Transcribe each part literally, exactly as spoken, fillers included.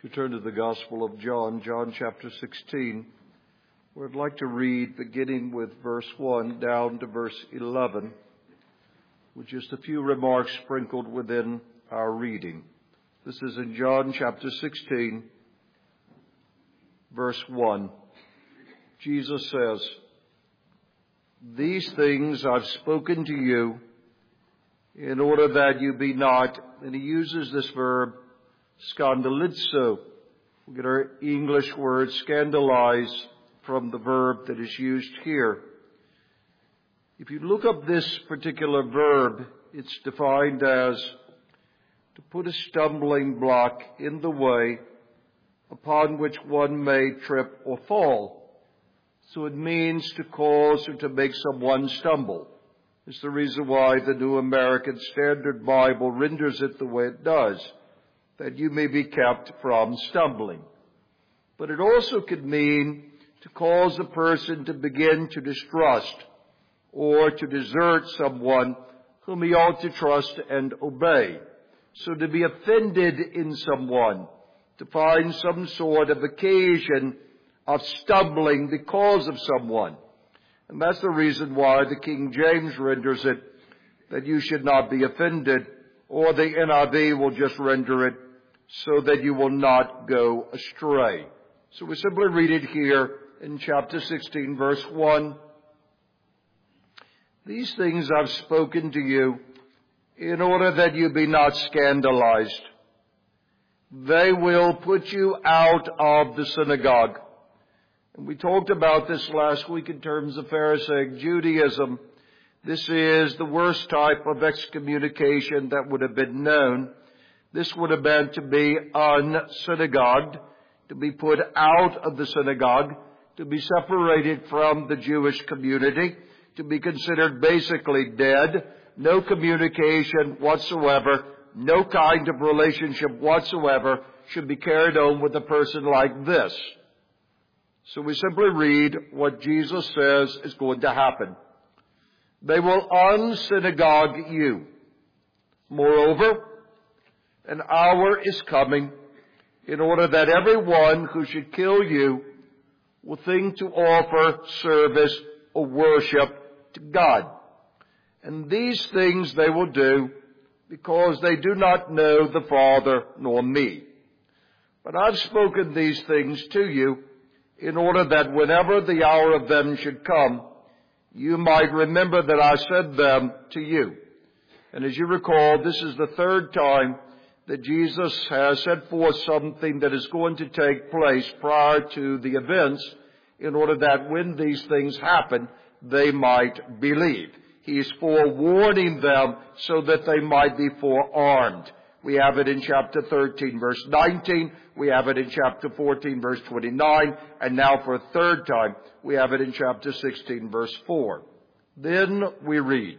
You turn to the Gospel of John, John chapter sixteen, where I'd like to read beginning with verse one down to verse eleven, with just a few remarks sprinkled within our reading. This is in John chapter sixteen, verse one. Jesus says, "These things I've spoken to you in order that you be not," and he uses this verb, scandalizo. We get our English word scandalize from the verb that is used here. If you look up this particular verb, it's defined as to put a stumbling block in the way upon which one may trip or fall. So it means to cause or to make someone stumble. It's the reason why the New American Standard Bible renders it the way it does, that you may be kept from stumbling. But it also could mean to cause a person to begin to distrust or to desert someone whom he ought to trust and obey. So to be offended in someone, to find some sort of occasion of stumbling because of someone. And that's the reason why the King James renders it that you should not be offended, or the N I V will just render it so that you will not go astray. So we simply read it here in chapter sixteen, verse one. "These things I've spoken to you in order that you be not scandalized. They will put you out of the synagogue." And we talked about this last week in terms of Pharisaic Judaism. This is the worst type of excommunication that would have been known. This would have been to be unsynagogued, to be put out of the synagogue, to be separated from the Jewish community, to be considered basically dead, no communication whatsoever, no kind of relationship whatsoever should be carried on with a person like this. So we simply read what Jesus says is going to happen. They will unsynagogue you. Moreover, an hour is coming in order that everyone who should kill you will think to offer service or worship to God. And these things they will do because they do not know the Father nor me. But I've spoken these things to you in order that whenever the hour of them should come, you might remember that I said them to you. And as you recall, this is the third time that Jesus has set forth something that is going to take place prior to the events in order that when these things happen, they might believe. He is forewarning them so that they might be forearmed. We have it in chapter thirteen, verse nineteen. We have it in chapter fourteen, verse twenty-nine. And now for a third time, we have it in chapter sixteen, verse four. Then we read,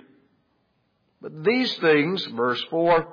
"But these things," verse four,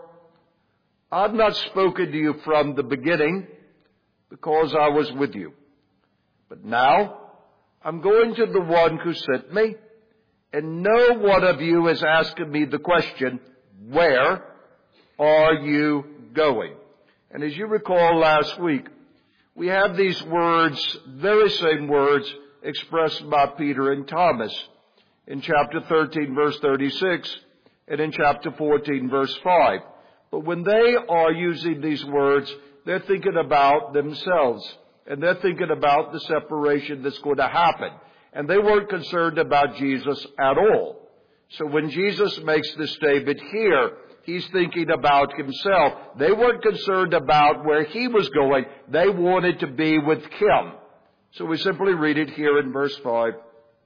"I've not spoken to you from the beginning because I was with you. But now I'm going to the one who sent me, and no one of you is asking me the question, 'Where are you going?'" And as you recall last week, we have these words, very same words, expressed by Peter and Thomas in chapter thirteen, verse thirty-six, and in chapter fourteen, verse five. But when they are using these words, they're thinking about themselves, and they're thinking about the separation that's going to happen. And they weren't concerned about Jesus at all. So when Jesus makes this statement here, he's thinking about himself. They weren't concerned about where he was going. They wanted to be with him. So we simply read it here in verse five.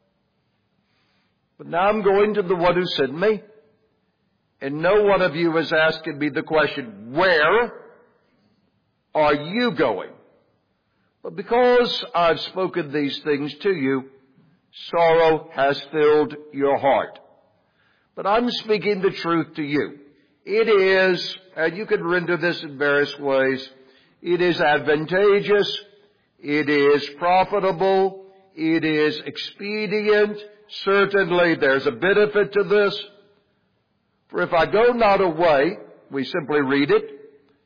"But now I'm going to the one who sent me, and no one of you is asking me the question, 'Where are you going?' But because I've spoken these things to you, sorrow has filled your heart. But I'm speaking the truth to you. It is," and you can render this in various ways, "it is advantageous, it is profitable, it is expedient. Certainly there's a benefit to this. For if I go not away," we simply read it,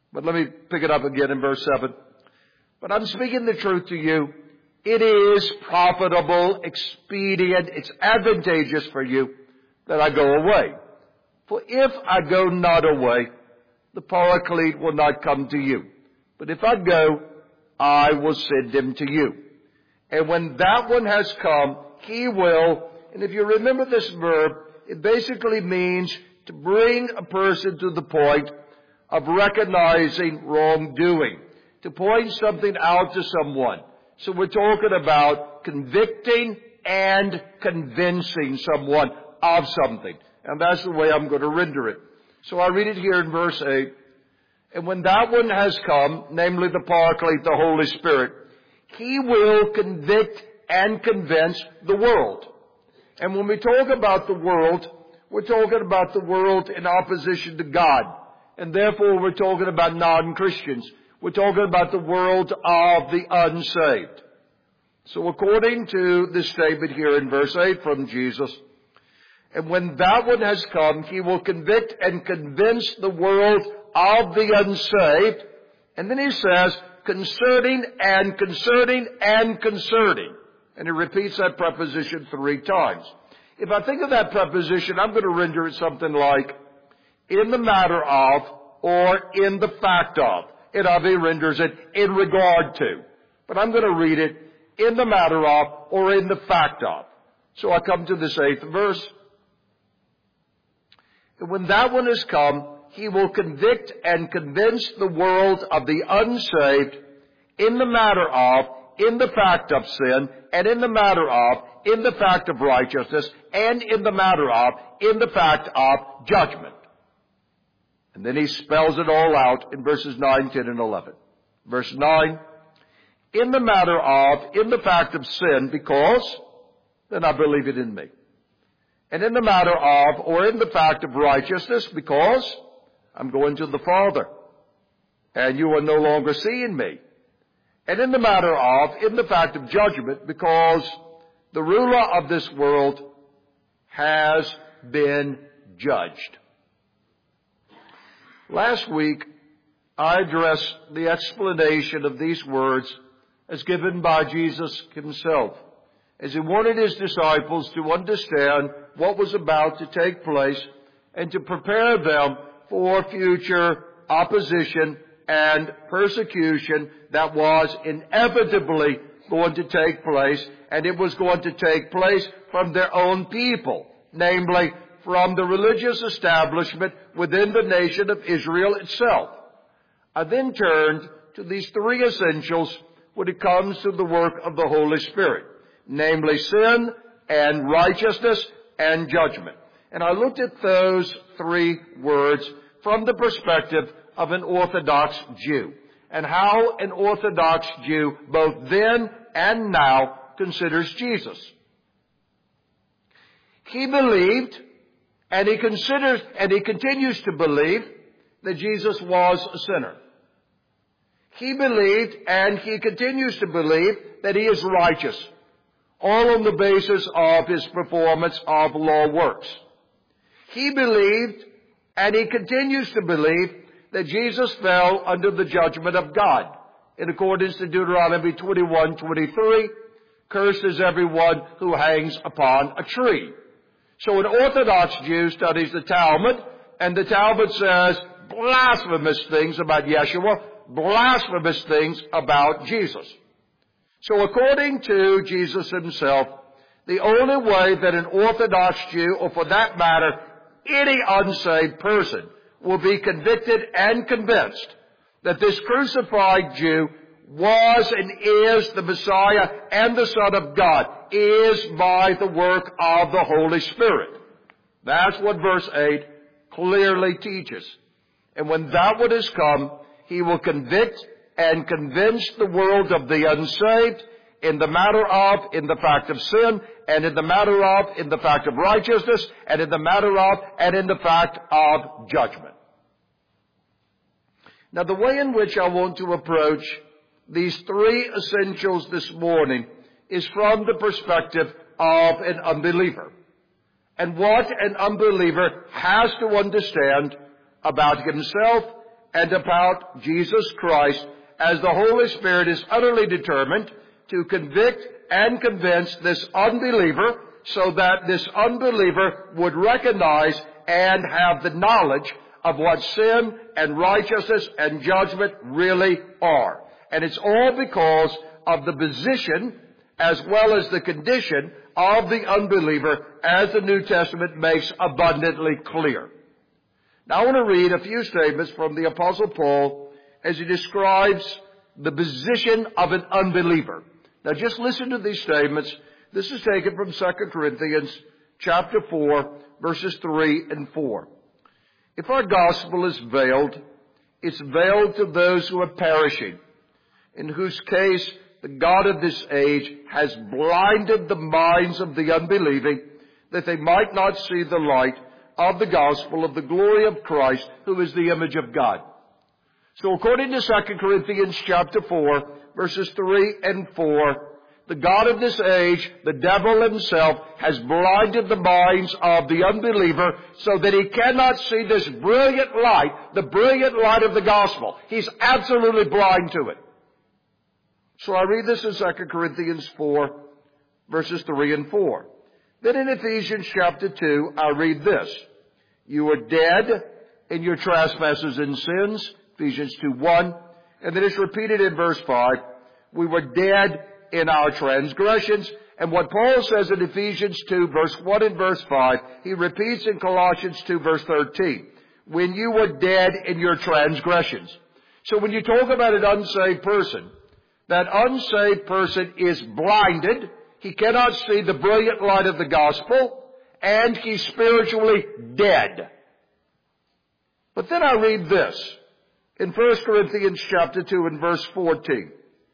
But let me pick it up again in verse seven. But I'm speaking the truth to you. It is profitable, expedient, it's advantageous for you that I go away. For if I go not away, the Paraclete will not come to you. But if I go, I will send him to you. And when that one has come, he will, and if you remember this verb, it basically means to bring a person to the point of recognizing wrongdoing, to point something out to someone. So we're talking about convicting and convincing someone of something. And that's the way I'm going to render it. So I read it here in verse eight. And when that one has come, namely the Paraclete, the Holy Spirit, he will convict and convince the world. And when we talk about the world, we're talking about the world in opposition to God. And therefore we're talking about non-Christians. We're talking about the world of the unsaved. So according to this statement here in verse eight from Jesus, and when that one has come, he will convict and convince the world of the unsaved. And then he says, concerning and concerning and concerning. And he repeats that preposition three times. If I think of that preposition, I'm going to render it something like, in the matter of, or in the fact of. N I V renders it in regard to. But I'm going to read it in the matter of or in the fact of. So I come to this eighth verse. And when that one has come, he will convict and convince the world of the unsaved in the matter of, in the fact of sin, and in the matter of, in the fact of righteousness, and in the matter of, in the fact of judgment. And then he spells it all out in verses nine, ten, and eleven. Verse nine, in the matter of, in the fact of sin, because then I believe it in me. And in the matter of, or in the fact of righteousness, because I'm going to the Father, and you are no longer seeing me. And in the matter of, in the fact of judgment, because the ruler of this world has been judged. Last week, I addressed the explanation of these words as given by Jesus himself, as he wanted his disciples to understand what was about to take place and to prepare them for future opposition and persecution that was inevitably going to take place, and it was going to take place from their own people, namely from the religious establishment within the nation of Israel itself. I then turned to these three essentials when it comes to the work of the Holy Spirit, namely sin and righteousness and judgment. And I looked at those three words from the perspective of an Orthodox Jew, and how an Orthodox Jew, both then and now, considers Jesus. He believed, and he considers, and he continues to believe, that Jesus was a sinner. He believed, and he continues to believe, that he is righteous, all on the basis of his performance of law works. He believed, and he continues to believe, that Jesus fell under the judgment of God. In accordance to Deuteronomy twenty-one twenty-three, cursed is everyone who hangs upon a tree. So an Orthodox Jew studies the Talmud, and the Talmud says blasphemous things about Yeshua, blasphemous things about Jesus. So according to Jesus himself, the only way that an Orthodox Jew, or for that matter, any unsaved person, will be convicted and convinced that this crucified Jew was and is the Messiah and the Son of God, is by the work of the Holy Spirit. That's what verse eight clearly teaches. And when that one has come, he will convict and convince the world of the unsaved in the matter of, in the fact of sin, and in the matter of, in the fact of righteousness, and in the matter of, and in the fact of judgment. Now, the way in which I want to approach these three essentials this morning is from the perspective of an unbeliever, and what an unbeliever has to understand about himself and about Jesus Christ, as the Holy Spirit is utterly determined to convict and convince this unbeliever so that this unbeliever would recognize and have the knowledge of what sin and righteousness and judgment really are. And it's all because of the position as well as the condition of the unbeliever, as the New Testament makes abundantly clear. Now I want to read a few statements from the Apostle Paul as he describes the position of an unbeliever. Now just listen to these statements. This is taken from Second Corinthians chapter four, verses three and four. If our gospel is veiled, it's veiled to those who are perishing, in whose case the God of this age has blinded the minds of the unbelieving, that they might not see the light of the gospel of the glory of Christ, who is the image of God. So according to Second Corinthians chapter four, verses three and four, the God of this age, the devil himself, has blinded the minds of the unbeliever so that he cannot see this brilliant light, the brilliant light of the gospel. He's absolutely blind to it. So I read this in Second Corinthians four, verses three and four. Then in Ephesians chapter two, I read this. You were dead in your trespasses and sins, Ephesians two one. And then it's repeated in verse five. We were dead in our transgressions. And what Paul says in Ephesians two, verse one and verse five, he repeats in Colossians two, verse thirteen. When you were dead in your transgressions. So when you talk about an unsaved person, that unsaved person is blinded. He cannot see the brilliant light of the gospel, and he's spiritually dead. But then I read this in First Corinthians chapter two and verse fourteen.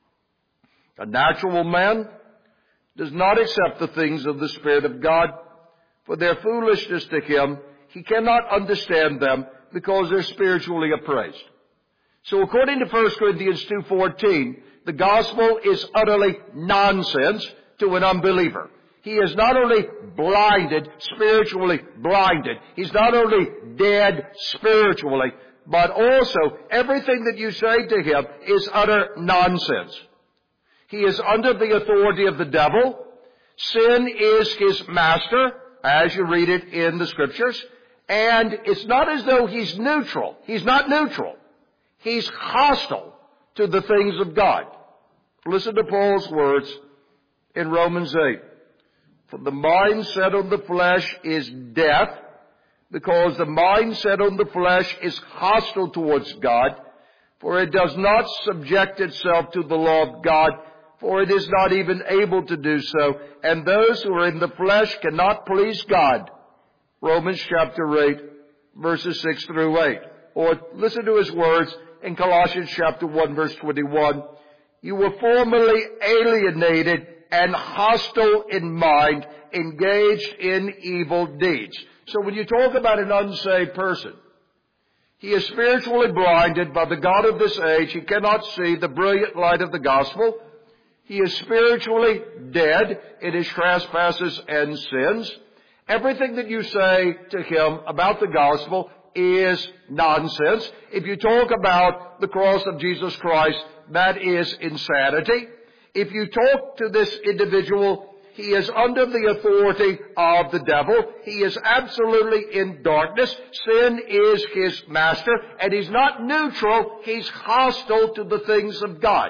A natural man does not accept the things of the Spirit of God, for their foolishness to him. He cannot understand them because they're spiritually appraised. So according to First Corinthians two fourteen, the gospel is utterly nonsense to an unbeliever. He is not only blinded, spiritually blinded. He's not only dead spiritually, but also everything that you say to him is utter nonsense. He is under the authority of the devil. Sin is his master, as you read it in the scriptures. And it's not as though he's neutral. He's not neutral. He's hostile to the things of God. Listen to Paul's words in Romans eight. For the mind set on the flesh is death, because the mind set on the flesh is hostile towards God, for it does not subject itself to the law of God, for it is not even able to do so. And those who are in the flesh cannot please God. Romans chapter eight, verses six through eight. Or listen to his words in Colossians chapter one, verse twenty-one. You were formerly alienated and hostile in mind, engaged in evil deeds. So when you talk about an unsaved person, he is spiritually blinded by the God of this age. He cannot see the brilliant light of the gospel. He is spiritually dead in his trespasses and sins. Everything that you say to him about the gospel is nonsense. If you talk about the cross of Jesus Christ, that is insanity. If you talk to this individual, he is under the authority of the devil. He is absolutely in darkness. Sin is his master, and he's not neutral. He's hostile to the things of God.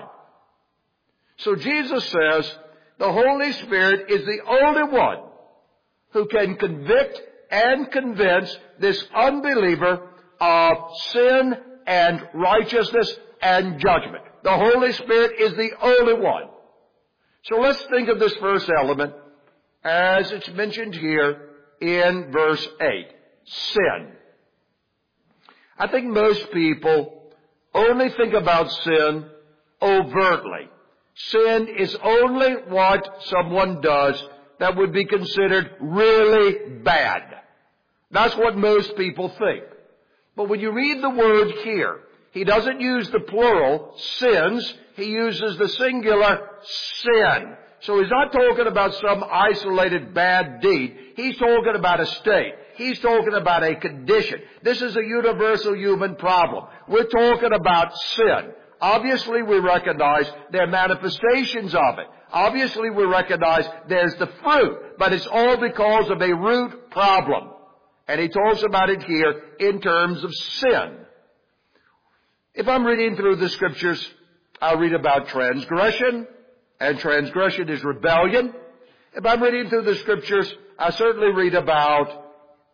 So Jesus says the Holy Spirit is the only one who can convict and convince this unbeliever of sin and righteousness and judgment. The Holy Spirit is the only one. So let's think of this first element as it's mentioned here in verse eight. Sin. I think most people only think about sin overtly. Sin is only what someone does that would be considered really bad. That's what most people think. But when you read the word here, he doesn't use the plural, sins. He uses the singular, sin. So he's not talking about some isolated bad deed. He's talking about a state. He's talking about a condition. This is a universal human problem. We're talking about sin. Obviously, we recognize there are manifestations of it. Obviously, we recognize there's the fruit, but it's all because of a root problem. And he talks about it here in terms of sin. If I'm reading through the Scriptures, I'll read about transgression, and transgression is rebellion. If I'm reading through the Scriptures, I certainly read about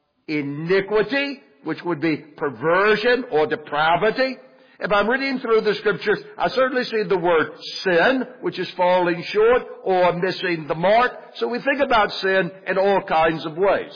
iniquity, which would be perversion or depravity. If I'm reading through the Scriptures, I certainly see the word sin, which is falling short or missing the mark. So we think about sin in all kinds of ways.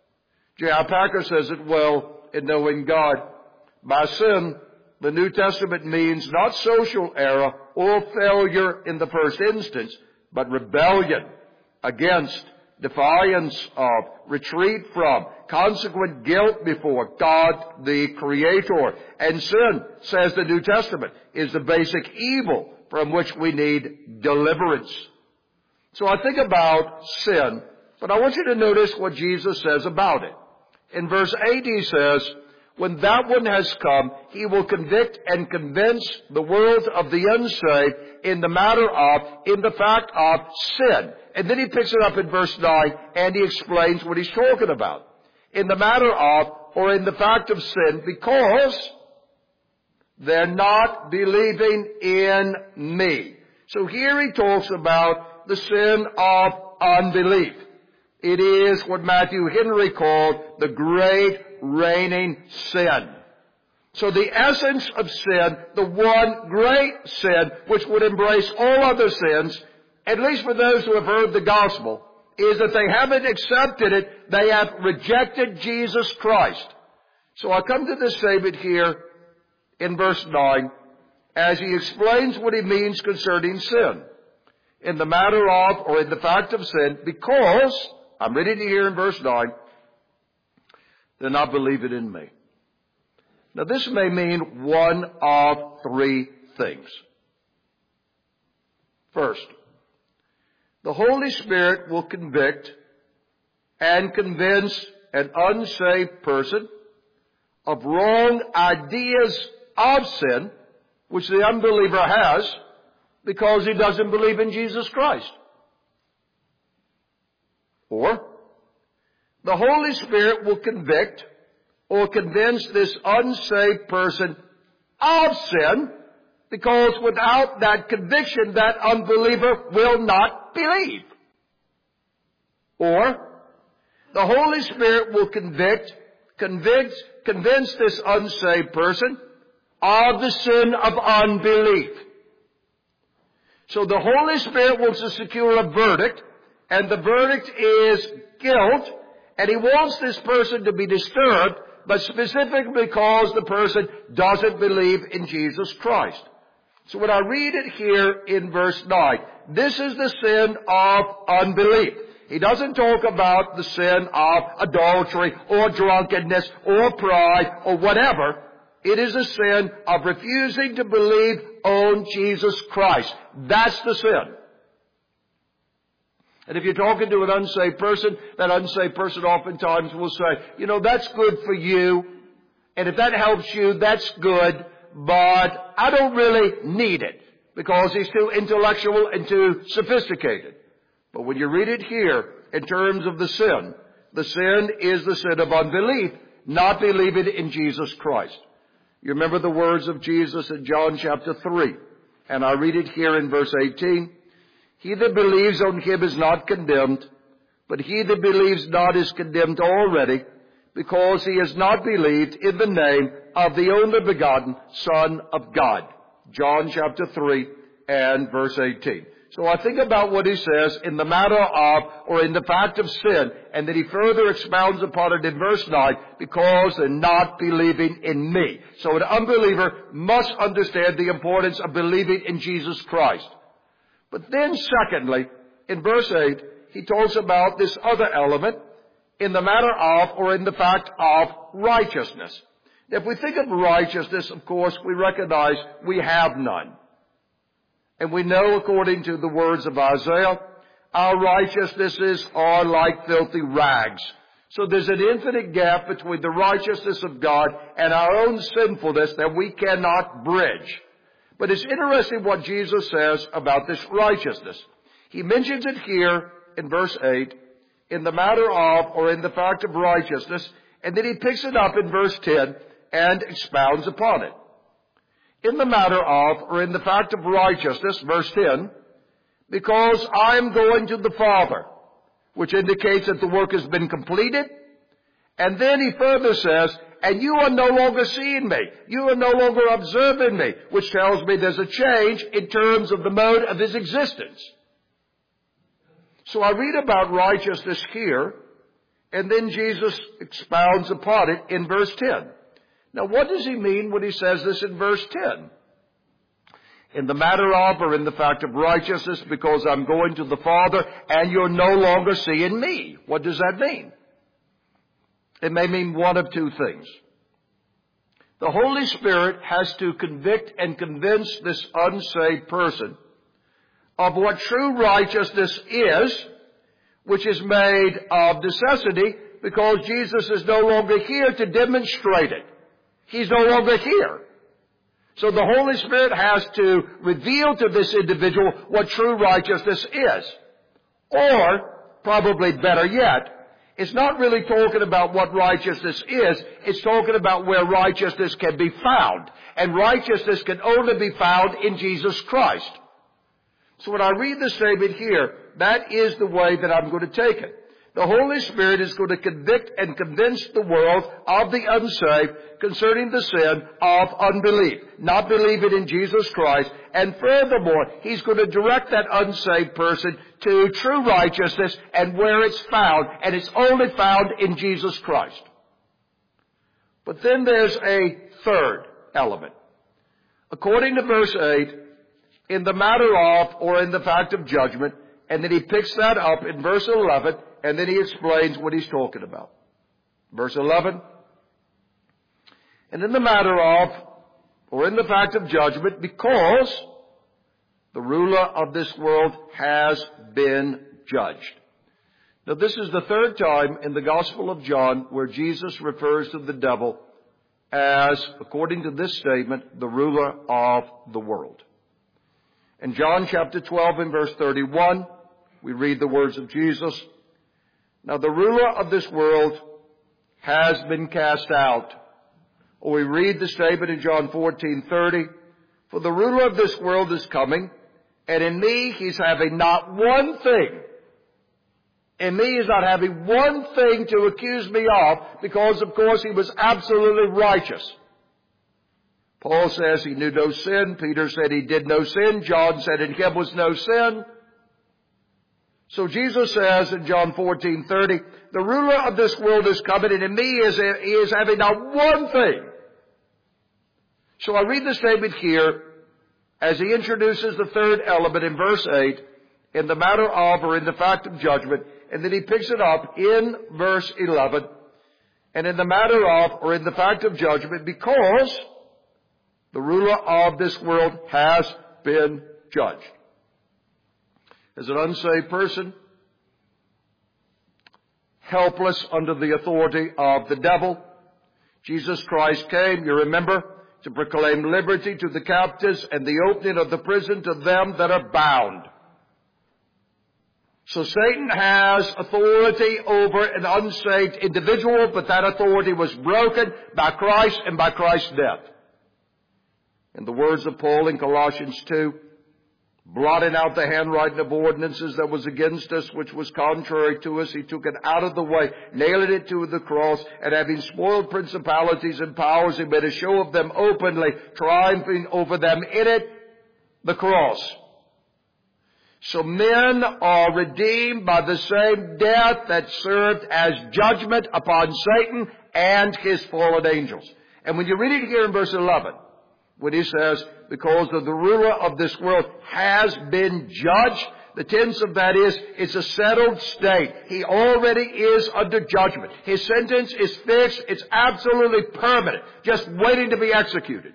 J I Packer says it well in Knowing God. By sin, the New Testament means not social error or failure in the first instance, but rebellion against, defiance of, retreat from, consequent guilt before God the Creator. And sin, says the New Testament, is the basic evil from which we need deliverance. So I think about sin, but I want you to notice what Jesus says about it. In verse eight he says, when that one has come, he will convict and convince the world of the unsaved in the matter of, in the fact of sin. And then he picks it up in verse nine and he explains what he's talking about. In the matter of, or in the fact of sin, because they're not believing in me. So here he talks about the sin of unbelief. It is what Matthew Henry called the great reigning sin. So the essence of sin, the one great sin, which would embrace all other sins, at least for those who have heard the gospel, is that they haven't accepted it. They have rejected Jesus Christ. So I come to this statement here in verse nine as he explains what he means concerning sin. In the matter of, or in the fact of sin, because, I'm reading here in verse nine, they're not believing in me. Now this may mean one of three things. First, the Holy Spirit will convict and convince an unsaved person of wrong ideas of sin, which the unbeliever has, because he doesn't believe in Jesus Christ. Or, the Holy Spirit will convict or convince this unsaved person of sin, because without that conviction, that unbeliever will not believe. Or, the Holy Spirit will convict, convince, convince this unsaved person of the sin of unbelief. So the Holy Spirit wants to secure a verdict, and the verdict is guilt, and he wants this person to be disturbed, but specifically because the person doesn't believe in Jesus Christ. So when I read it here in verse nine, this is the sin of unbelief. He doesn't talk about the sin of adultery or drunkenness or pride or whatever. It is a sin of refusing to believe on Jesus Christ. That's the sin. And if you're talking to an unsaved person, that unsaved person oftentimes will say, you know, that's good for you. And if that helps you, that's good. But I don't really need it because he's too intellectual and too sophisticated. But when you read it here in terms of the sin, the sin is the sin of unbelief, not believing in Jesus Christ. You remember the words of Jesus in John chapter three. And I read it here in verse eighteen. He that believes on him is not condemned, but he that believes not is condemned already, because he has not believed in the name of the only begotten Son of God. John chapter three and verse eighteen. So I think about what he says in the matter of, or in the fact of sin, and then he further expounds upon it in verse nine, because they're not believing in me. So an unbeliever must understand the importance of believing in Jesus Christ. But then secondly, in verse eight, he talks about this other element in the matter of, or in the fact of, righteousness. If we think of righteousness, of course, we recognize we have none. And we know, according to the words of Isaiah, our righteousnesses are like filthy rags. So there's an infinite gap between the righteousness of God and our own sinfulness that we cannot bridge. But it's interesting what Jesus says about this righteousness. He mentions it here in verse eight, in the matter of, or in the fact of righteousness, and then he picks it up in verse ten and expounds upon it. In the matter of, or in the fact of righteousness, verse ten, because I am going to the Father, which indicates that the work has been completed. And then he further says, and you are no longer seeing me. You are no longer observing me, which tells me there's a change in terms of the mode of his existence. So I read about righteousness here, and then Jesus expounds upon it in verse ten. Now what does he mean when he says this in verse ten? In the matter of, or in the fact of righteousness, because I'm going to the Father, and you're no longer seeing me. What does that mean? It may mean one of two things. The Holy Spirit has to convict and convince this unsaved person of what true righteousness is, which is made of necessity because Jesus is no longer here to demonstrate it. He's no longer here. So the Holy Spirit has to reveal to this individual what true righteousness is. Or, probably better yet, it's not really talking about what righteousness is. It's talking about where righteousness can be found. And righteousness can only be found in Jesus Christ. So when I read the statement here, that is the way that I'm going to take it. The Holy Spirit is going to convict and convince the world of the unsaved concerning the sin of unbelief, not believing in Jesus Christ. And furthermore, He's going to direct that unsaved person to true righteousness and where it's found. And it's only found in Jesus Christ. But then there's a third element. According to verse eight, in the matter of, or in the fact of judgment, and then he picks that up in verse eleven, and then he explains what he's talking about. Verse eleven, and in the matter of, or in the fact of judgment, because the ruler of this world has been judged. Now this is the third time in the Gospel of John where Jesus refers to the devil as, according to this statement, the ruler of the world. In John chapter twelve and verse thirty-one, we read the words of Jesus. Now the ruler of this world has been cast out. Or we read the statement in John fourteen thirty, for the ruler of this world is coming, and in me he's having not one thing. In me he's not having one thing to accuse me of, because of course he was absolutely righteous. Paul says he knew no sin. Peter said he did no sin. John said in him was no sin. So Jesus says in John fourteen thirty, the ruler of this world is coming, and in me is, he is having not one thing. So I read the statement here as he introduces the third element in verse eight, in the matter of, or in the fact of judgment, and then he picks it up in verse eleven, and in the matter of, or in the fact of judgment, because the ruler of this world has been judged. As an unsaved person, helpless under the authority of the devil, Jesus Christ came, you remember, to proclaim liberty to the captives and the opening of the prison to them that are bound. So Satan has authority over an unsaved individual, but that authority was broken by Christ and by Christ's death. In the words of Paul in Colossians two, blotting out the handwriting of ordinances that was against us, which was contrary to us, he took it out of the way, nailing it to the cross, and having spoiled principalities and powers, he made a show of them openly, triumphing over them in it, the cross. So men are redeemed by the same death that served as judgment upon Satan and his fallen angels. And when you read it here in verse eleven, when he says, because of the ruler of this world has been judged, the tense of that is, it's a settled state. He already is under judgment. His sentence is fixed. It's absolutely permanent, just waiting to be executed.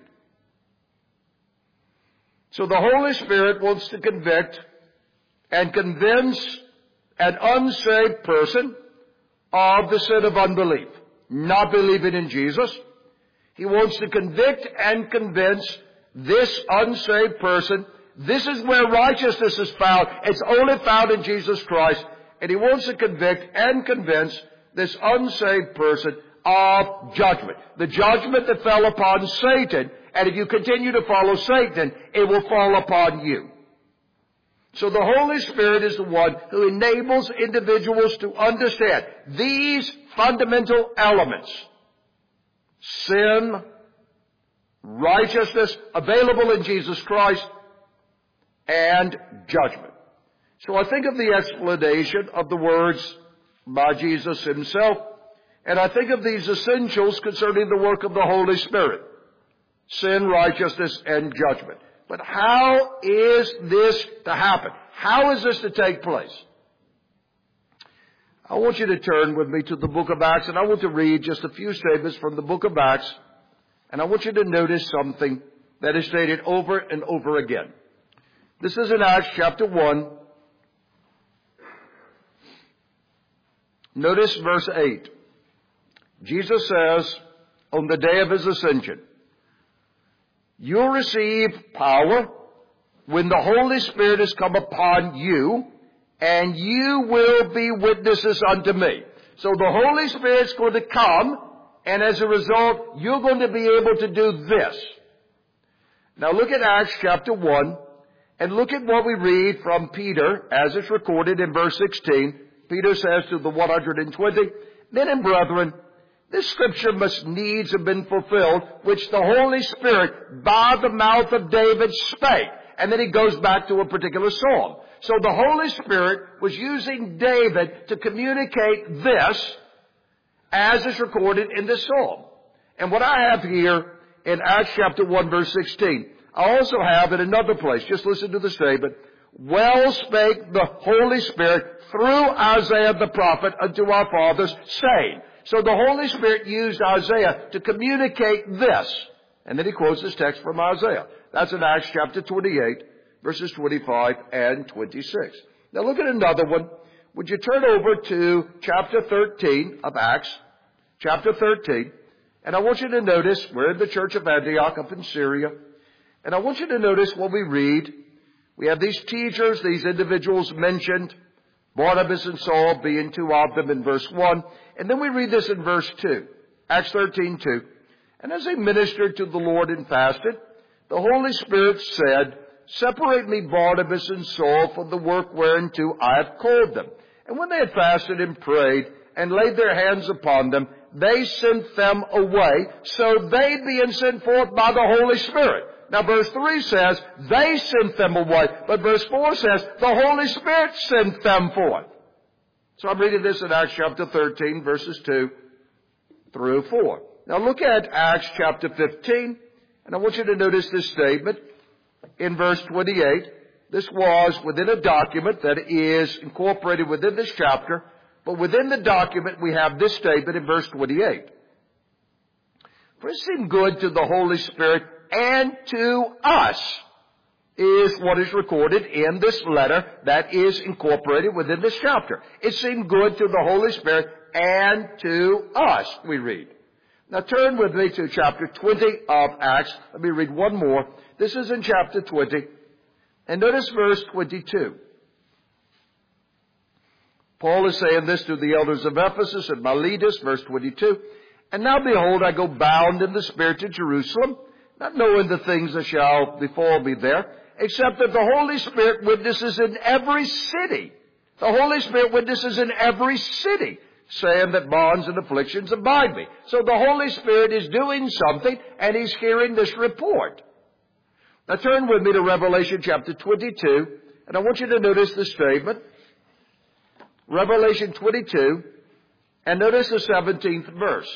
So the Holy Spirit wants to convict and convince an unsaved person of the sin of unbelief, not believing in Jesus. He wants to convict and convince this unsaved person. This is where righteousness is found. It's only found in Jesus Christ. And he wants to convict and convince this unsaved person of judgment. The judgment that fell upon Satan. And if you continue to follow Satan, it will fall upon you. So the Holy Spirit is the one who enables individuals to understand these fundamental elements. Sin, righteousness, available in Jesus Christ, and judgment. So I think of the explanation of the words by Jesus himself, and I think of these essentials concerning the work of the Holy Spirit. Sin, righteousness, and judgment. But how is this to happen? How is this to take place? I want you to turn with me to the book of Acts, and I want to read just a few statements from the book of Acts, and I want you to notice something that is stated over and over again. This is in Acts chapter one. Notice verse eight. Jesus says, on the day of his ascension, you'll receive power when the Holy Spirit has come upon you, and you will be witnesses unto me. So the Holy Spirit's going to come, and as a result, you're going to be able to do this. Now look at Acts chapter one, and look at what we read from Peter, as it's recorded in verse sixteen. Peter says to the one hundred twenty, Men and brethren, this scripture must needs have been fulfilled, which the Holy Spirit by the mouth of David spake. And then he goes back to a particular psalm. So the Holy Spirit was using David to communicate this as is recorded in this psalm. And what I have here in Acts chapter one verse sixteen, I also have in another place. Just listen to the statement. Well spake the Holy Spirit through Isaiah the prophet unto our fathers, saying. So the Holy Spirit used Isaiah to communicate this. And then he quotes this text from Isaiah. That's in Acts chapter twenty-eight, verses twenty-five and twenty-six. Now look at another one. Would you turn over to chapter thirteen of Acts, chapter thirteen. And I want you to notice, we're in the church of Antioch up in Syria. And I want you to notice what we read. We have these teachers, these individuals mentioned, Barnabas and Saul being two of them in verse one. And then we read this in verse two, Acts thirteen two. And as they ministered to the Lord and fasted, the Holy Spirit said, Separate me Barnabas and Saul for the work whereunto I have called them. And when they had fasted and prayed and laid their hands upon them, they sent them away. So they being sent forth by the Holy Spirit. Now verse three says, they sent them away. But verse four says, the Holy Spirit sent them forth. So I'm reading this in Acts chapter thirteen, verses two through four. Now look at Acts chapter fifteen, and I want you to notice this statement in verse twenty-eight. This was within a document that is incorporated within this chapter, but within the document we have this statement in verse twenty-eight. For it seemed good to the Holy Spirit and to us, is what is recorded in this letter that is incorporated within this chapter. It seemed good to the Holy Spirit and to us, we read. Now turn with me to chapter twenty of Acts. Let me read one more. This is in chapter twenty. And notice verse twenty-two. Paul is saying this to the elders of Ephesus and Miletus, verse twenty-two. And now behold, I go bound in the Spirit to Jerusalem, not knowing the things that shall befall me there, except that the Holy Spirit witnesses in every city. The Holy Spirit witnesses in every city, saying that bonds and afflictions abide me. So the Holy Spirit is doing something, and He's hearing this report. Now turn with me to Revelation chapter twenty-two, and I want you to notice the statement. Revelation twenty-two, and notice the seventeenth verse.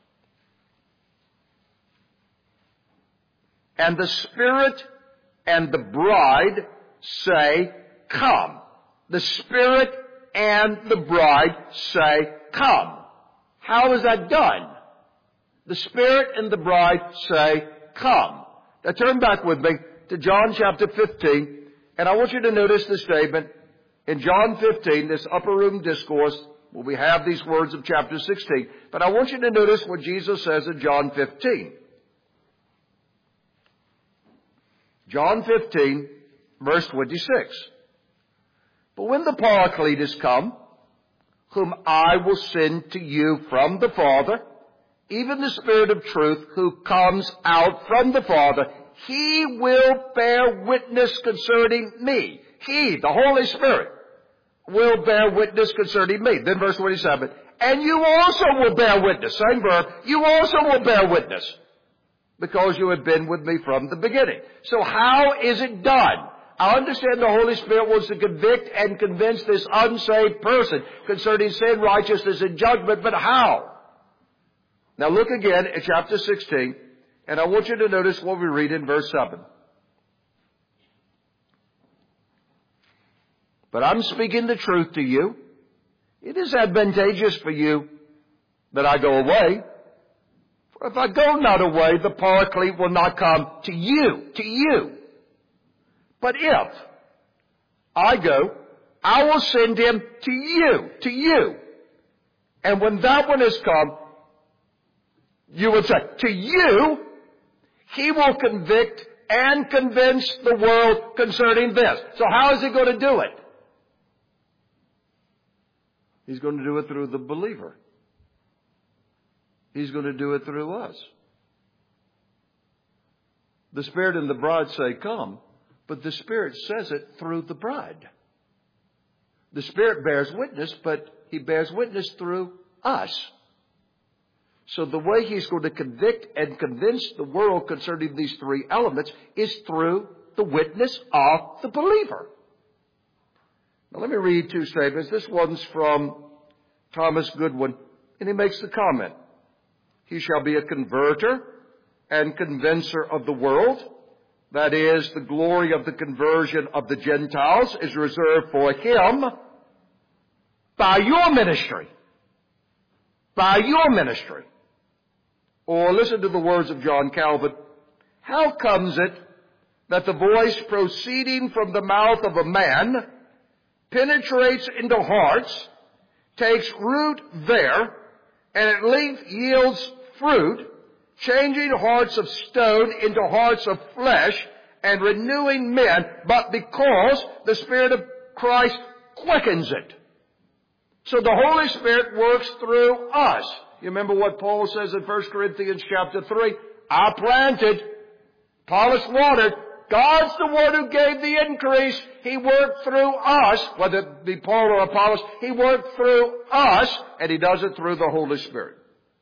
And the Spirit and the bride say, Come. The Spirit and the bride say, Come. How is that done? The Spirit and the bride say, Come. Now turn back with me to John chapter fifteen, and I want you to notice the statement in John fifteen, this upper room discourse, Well, we have these words of chapter sixteen. But I want you to notice what Jesus says in John fifteen. John fifteen, verse twenty-six. But when the Paraclete is come, whom I will send to you from the Father, even the Spirit of truth who comes out from the Father, He will bear witness concerning me. He, the Holy Spirit, will bear witness concerning me. Then verse twenty-seven, and you also will bear witness. Same verb. You also will bear witness, because you have been with me from the beginning. So how is it done? I understand the Holy Spirit wants to convict and convince this unsaved person concerning sin, righteousness, and judgment, but how? Now look again at chapter sixteen, and I want you to notice what we read in verse seven. But I'm speaking the truth to you. It is advantageous for you that I go away. For if I go not away, the Paraclete will not come to you, to you. But if I go, I will send him to you, to you. And when that one has come, you would say, to you, he will convict and convince the world concerning this. So how is he going to do it? He's going to do it through the believer. He's going to do it through us. The Spirit and the bride say, come, but the Spirit says it through the bride. The Spirit bears witness, but He bears witness through us. So the way He's going to convict and convince the world concerning these three elements is through the witness of the believer. Now let me read two statements. This one's from Thomas Goodwin, and he makes the comment, he shall be a converter and convincer of the world. That is, the glory of the conversion of the Gentiles is reserved for him by your ministry. By your ministry. Or listen to the words of John Calvin. How comes it that the voice proceeding from the mouth of a man penetrates into hearts, takes root there, and at length yields fruit, changing hearts of stone into hearts of flesh, and renewing men, but because the Spirit of Christ quickens it. So the Holy Spirit works through us. You remember what Paul says in First Corinthians chapter three? I planted, Apollos watered, God's the one who gave the increase. He worked through us, whether it be Paul or Apollos. He worked through us, and He does it through the Holy Spirit.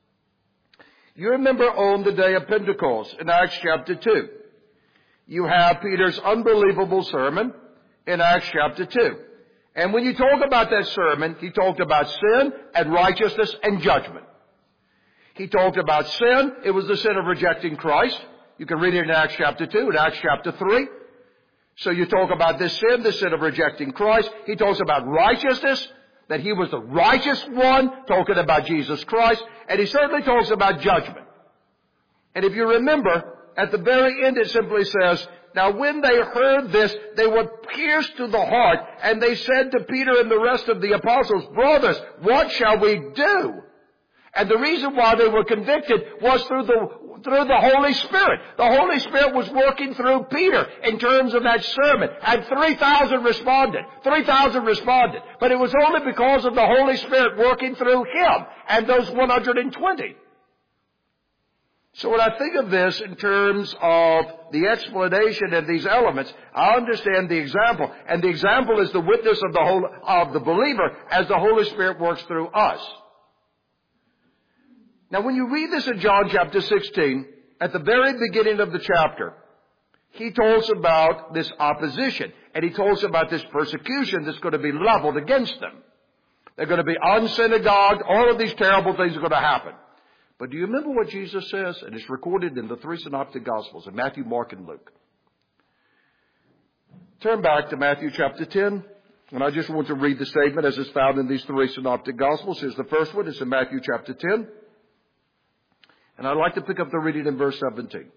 You remember on the day of Pentecost in Acts chapter two. You have Peter's unbelievable sermon in Acts chapter two. And when you talk about that sermon, he talked about sin and righteousness and judgment. He talked about sin. It was the sin of rejecting Christ. You can read it in Acts chapter two and Acts chapter three. So you talk about this sin, the sin of rejecting Christ. He talks about righteousness, that He was the righteous one, talking about Jesus Christ. And He certainly talks about judgment. And if you remember, at the very end it simply says, now when they heard this, they were pierced to the heart, and they said to Peter and the rest of the apostles, brothers, what shall we do? And the reason why they were convicted was through the through the Holy Spirit. The Holy Spirit was working through Peter in terms of that sermon. And three thousand responded. three thousand responded. But it was only because of the Holy Spirit working through him and those one hundred twenty. So when I think of this in terms of the explanation of these elements, I understand the example. And the example is the witness of the whole, of the believer as the Holy Spirit works through us. Now when you read this in John chapter sixteen, at the very beginning of the chapter, he talks about this opposition. And he talks about this persecution that's going to be leveled against them. They're going to be unsynagogued. All of these terrible things are going to happen. But do you remember what Jesus says? And it's recorded in the three synoptic gospels, in Matthew, Mark, and Luke. Turn back to Matthew chapter ten. And I just want to read the statement as it's found in these three synoptic gospels. Here's the first one. It's in Matthew chapter ten. And I'd like to pick up the reading in verse seventeen.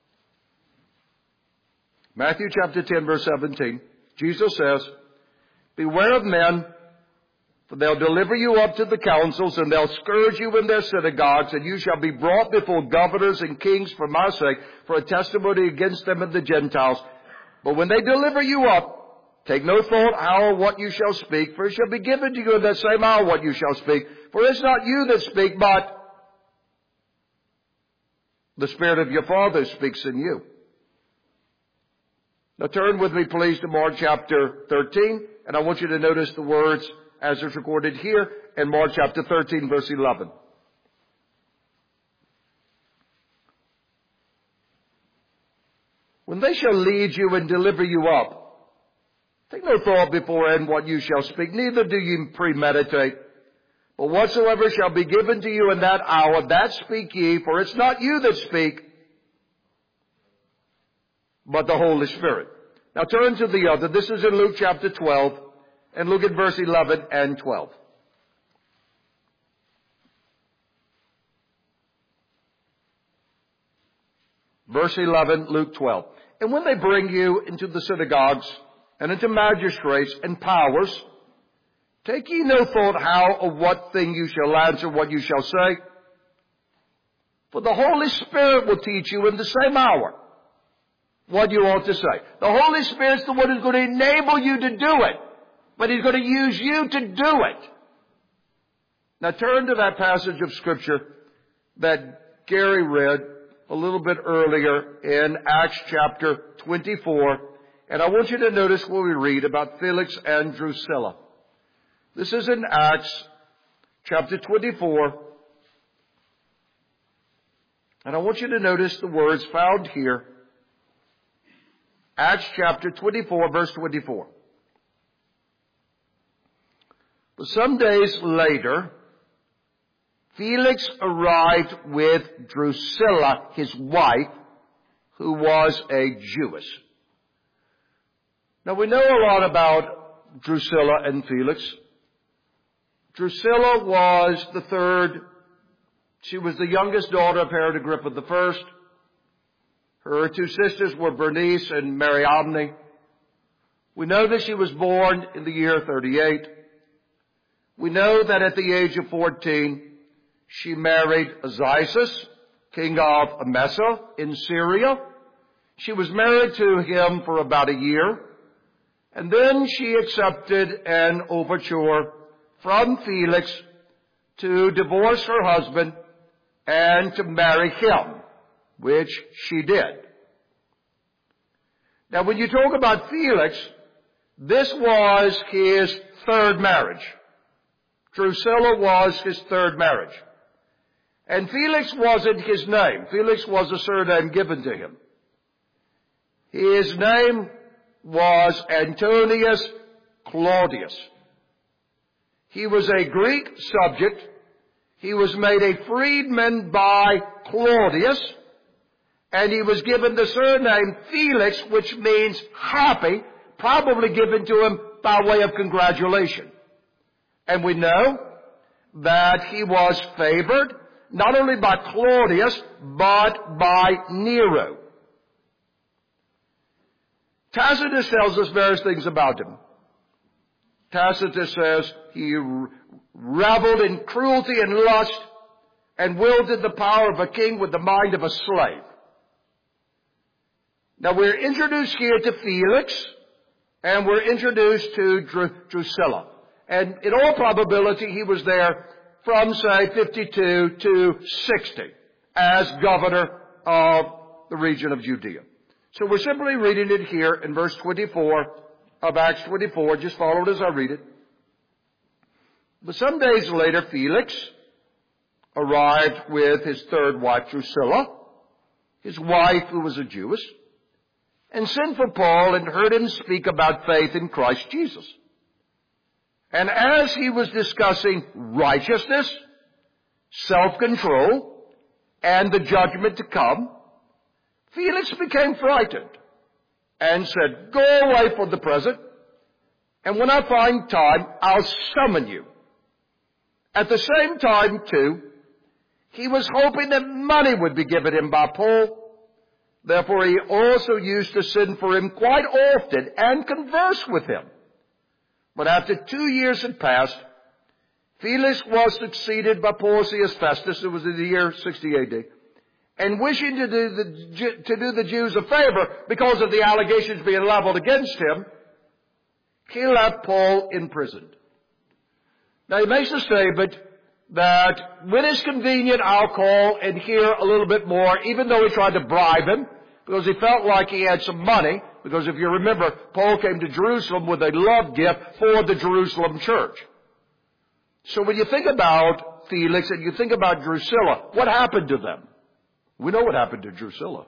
Matthew chapter ten, verse seventeen. Jesus says, Beware of men, for they'll deliver you up to the councils, and they'll scourge you in their synagogues, and you shall be brought before governors and kings for my sake, for a testimony against them and the Gentiles. But when they deliver you up, take no thought how or what you shall speak, for it shall be given to you in that same hour what you shall speak. For it's not you that speak, but the Spirit of your Father speaks in you. Now turn with me, please, to Mark chapter thirteen, and I want you to notice the words as it's recorded here in Mark chapter thirteen, verse eleven. When they shall lead you and deliver you up, take no thought beforehand what you shall speak, neither do you premeditate. But whatsoever shall be given to you in that hour, that speak ye, for it's not you that speak, but the Holy Spirit. Now turn to the other. This is in Luke chapter twelve, and look at verse eleven and twelve. Verse eleven, Luke twelve. And when they bring you into the synagogues and into magistrates and powers, take ye no thought how or what thing you shall answer, what you shall say. For the Holy Spirit will teach you in the same hour what you ought to say. The Holy Spirit's the one who's going to enable you to do it. But He's going to use you to do it. Now turn to that passage of Scripture that Gary read a little bit earlier in Acts chapter twenty-four. And I want you to notice what we read about Felix and Drusilla. This is in Acts chapter twenty-four. And I want you to notice the words found here. Acts chapter twenty-four, verse twenty-four. But some days later, Felix arrived with Drusilla, his wife, who was a Jewess. Now we know a lot about Drusilla and Felix. Drusilla was the third. She was the youngest daughter of Herod Agrippa the First. Her two sisters were Bernice and Mariamne. We know that she was born in the year thirty-eight. We know that at the age of fourteen, she married Azizus, king of Emesa in Syria. She was married to him for about a year. And then she accepted an overture from Felix to divorce her husband and to marry him, which she did. Now, when you talk about Felix, this was his third marriage. Drusilla was his third marriage. And Felix wasn't his name. Felix was a surname given to him. His name was Antonius Claudius. He was a Greek subject. He was made a freedman by Claudius, and he was given the surname Felix, which means happy, probably given to him by way of congratulation. And we know that he was favored not only by Claudius, but by Nero. Tacitus tells us various things about him. Tacitus says he reveled in cruelty and lust and wielded the power of a king with the mind of a slave. Now we're introduced here to Felix, and we're introduced to Dr- Drusilla. And in all probability, he was there from, say, fifty-two to sixty as governor of the region of Judea. So we're simply reading it here in verse twenty-four of Acts twenty-four. Just follow it as I read it. But some days later, Felix arrived with his third wife, Drusilla, his wife who was a Jewess, and sent for Paul and heard him speak about faith in Christ Jesus. And as he was discussing righteousness, self-control, and the judgment to come, Felix became frightened and said, "Go away for the present, and when I find time, I'll summon you." At the same time, too, he was hoping that money would be given him by Paul. Therefore, he also used to send for him quite often and converse with him. But after two years had passed, Felix was succeeded by Porcius Festus. It was in the year sixty A D. And wishing to do the, to do the Jews a favor because of the allegations being leveled against him, he left Paul imprisoned. Now he makes a statement that when it's convenient, I'll call and hear a little bit more, even though he tried to bribe him, because he felt like he had some money. Because if you remember, Paul came to Jerusalem with a love gift for the Jerusalem church. So when you think about Felix and you think about Drusilla, what happened to them? We know what happened to Drusilla.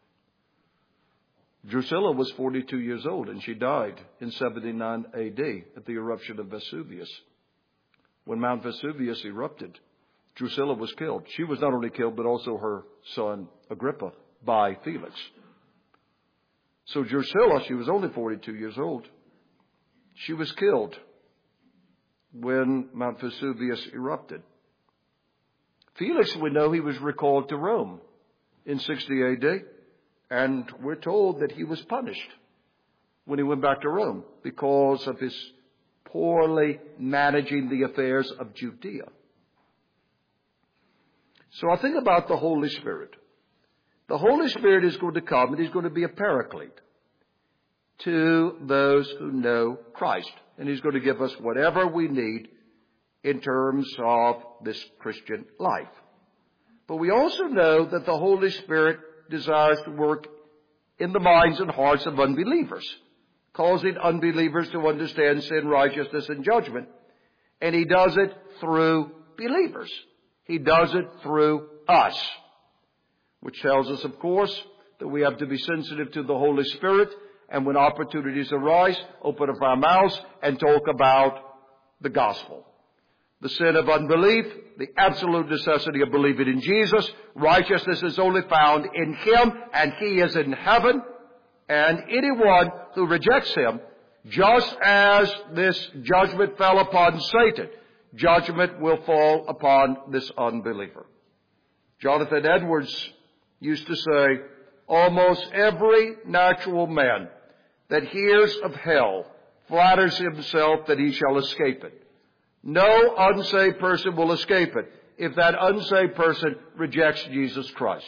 Drusilla was forty-two years old, and she died in seventy-nine A D at the eruption of Vesuvius. When Mount Vesuvius erupted, Drusilla was killed. She was not only killed, but also her son Agrippa by Felix. So Drusilla, she was only forty-two years old. She was killed when Mount Vesuvius erupted. Felix, we know he was recalled to Rome in sixty A D, and we're told that he was punished when he went back to Rome because of his poorly managing the affairs of Judea. So I think about the Holy Spirit. The Holy Spirit is going to come and he's going to be a paraclete to those who know Christ. And he's going to give us whatever we need in terms of this Christian life. But we also know that the Holy Spirit desires to work in the minds and hearts of unbelievers, causing unbelievers to understand sin, righteousness, and judgment. And he does it through believers. He does it through us, which tells us, of course, that we have to be sensitive to the Holy Spirit, and when opportunities arise, open up our mouths and talk about the gospel. The sin of unbelief, the absolute necessity of believing in Jesus. Righteousness is only found in him, and he is in heaven. And anyone who rejects him, just as this judgment fell upon Satan, judgment will fall upon this unbeliever. Jonathan Edwards used to say, almost every natural man that hears of hell flatters himself that he shall escape it. No unsaved person will escape it if that unsaved person rejects Jesus Christ.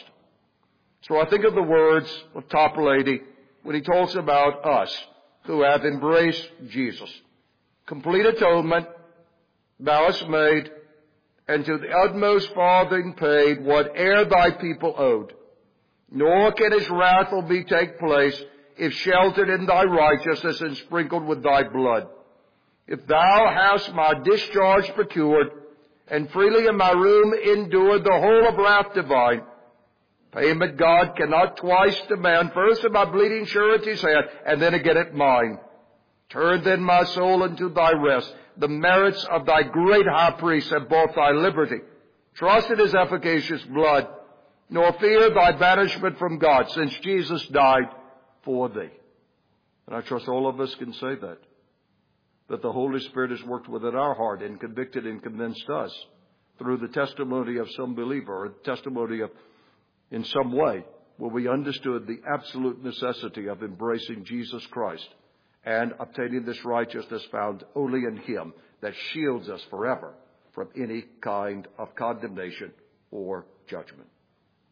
So I think of the words of Toplady when he talks about us who have embraced Jesus. Complete atonement, thou hast made, and to the utmost farthing paid whate'er thy people owed. Nor can his wrath will be take place if sheltered in thy righteousness and sprinkled with thy blood. If thou hast my discharge procured, and freely in my room endured the whole of wrath divine, payment God cannot twice demand, first at my bleeding surety's hand, and then again at mine. Turn then my soul into thy rest. The merits of thy great high priest have bought thy liberty. Trust in his efficacious blood, nor fear thy banishment from God, since Jesus died for thee. And I trust all of us can say that. That the Holy Spirit has worked within our heart and convicted and convinced us through the testimony of some believer or testimony of, in some way, where we understood the absolute necessity of embracing Jesus Christ and obtaining this righteousness found only in him that shields us forever from any kind of condemnation or judgment.